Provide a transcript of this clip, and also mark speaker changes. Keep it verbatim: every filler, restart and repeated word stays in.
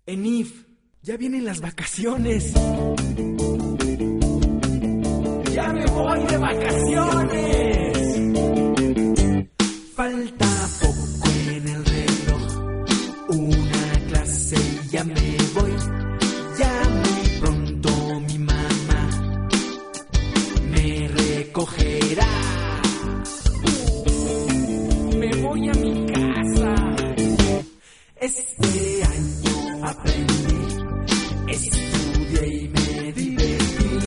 Speaker 1: Enif, ya vienen las vacaciones. ¡Ya me voy de vacaciones!